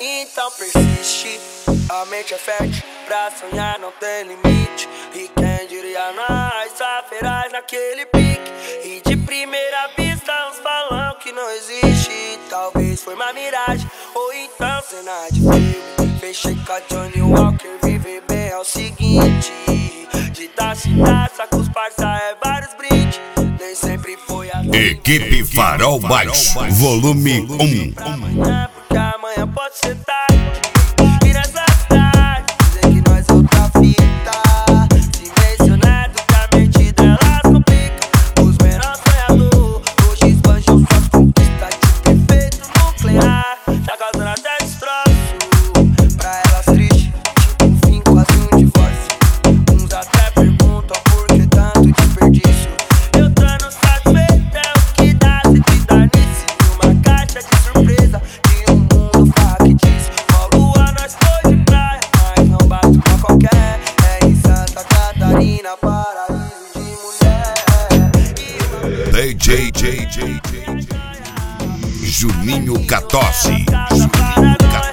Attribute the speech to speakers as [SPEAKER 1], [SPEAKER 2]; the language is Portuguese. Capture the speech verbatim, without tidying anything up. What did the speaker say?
[SPEAKER 1] Então persiste, a mente é fértil, pra sonhar não tem limite. E quem diria nós, saferais naquele pique. E de primeira vista uns falam que não existe. Talvez foi uma miragem, ou então cena de filme. Fechei com a Johnny Walker, viver bem é o seguinte. De taça em taça com os parça é vários brindes. Nem sempre foi assim.
[SPEAKER 2] Equipe Farol Mais, volume um.
[SPEAKER 1] Amanhã, porque amanhã pode ser tarde. E nessa cidade, dizer que nós é outra fita. Se mencionado que a mente delas complica. Os menores sonhadores, hoje esbanjam suas conquistas. De efeito nuclear, tá causando até destroço. Pra elas triste, tipo um fim, quase um divórcio. Uns até perguntam por que tanto desperdício. Eu tô no satisfeito, é o que dá se te dar nisso. Uma caixa de surpresa de um mundo factício. Ó lua, nós foi de praia, mas não bate pra qualquer. É em Santa Catarina, paraíso de mulher.
[SPEAKER 2] D J J J Juninho Catossi. Juninho Catossi.